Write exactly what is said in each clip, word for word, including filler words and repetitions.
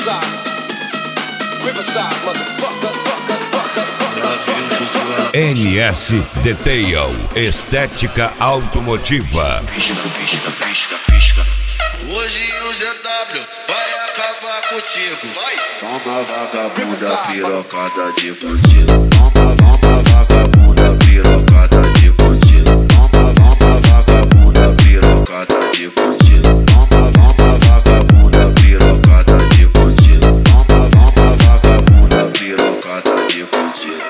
Riverside, Riverside, motherfucker, fucker, fucker, fucker. N S Detail, estética automotiva. Pisca, pisca, pisca, pisca. Hoje o Z W vai acabar contigo. Vai! Toma vagabunda, pirocada de bandido. Toma, toma vagabunda, pirocada de bandido. Toma, toma vagabunda, pirocada de bandido. Toma, toma vagabunda, pirocada de bandido. Toma, toma vagabunda, pirocada de bandido.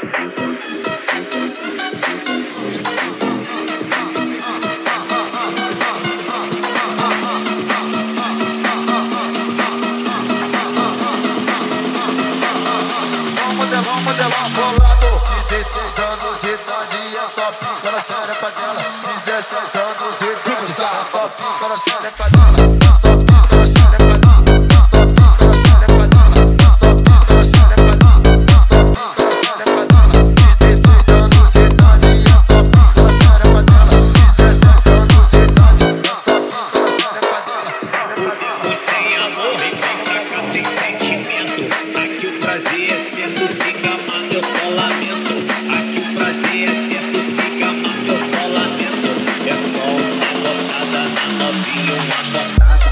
Vamos modelar bolado, dezesseis anos de idade, é só pica na xereca dela. dezesseis anos de idade, é só pica na xereca dela. É só pica na xereca dela. É só pica na xereca dela. É só pica na xereca dela. É só pica na xereca dela. dezesseis anos de idade, é só pica na xereca dela. dezesseis anos de idade, é só pica na xereca dela. Sem amor e vem pra cá sem sentimento. Aqui o prazer é ser música, mas eu só lamento. Aqui o prazer é ser música, mas eu só lamento. É só uma botada na novinha, uma botada.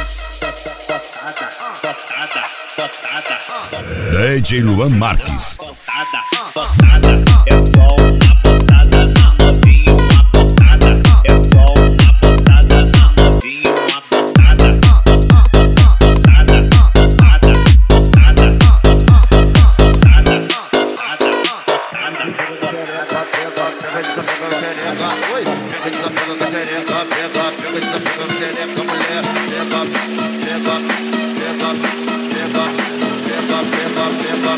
Botada, botada, botada. D J Luan Marques. Botada, botada. É só uma botada na novinha, uma botada. É só uma botada na novinha, uma botada. Botada, botada, botada, botada, botada. Oi, pega desapega com a xereca, pega, pega desapega com a xereca, mulher. Pega, pega, pega, pega, pega, pega, pega,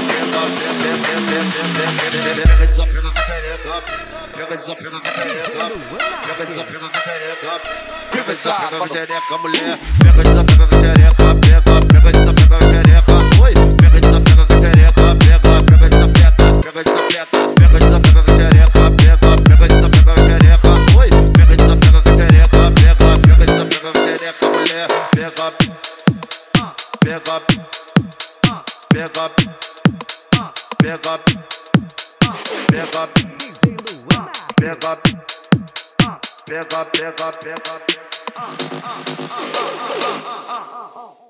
pega, pega, pega desapega com a xereca, pega desapega com a xereca, pega desapega com a xereca, pega desapega com a xereca, mulher. Pega desapega com a xereca, pega, pega desapega com a xereca. Oi, pega desapega com a xereca, pega, pega desapega, pega desapega, pega desapega com a xereca, pega, pega desapega com a xereca. Oi, pega desapega com a xereca, pega, pega desapega com a xereca, mulher. Pega, pega, pega, pega, pega, pega, pega, pega, pega, pega.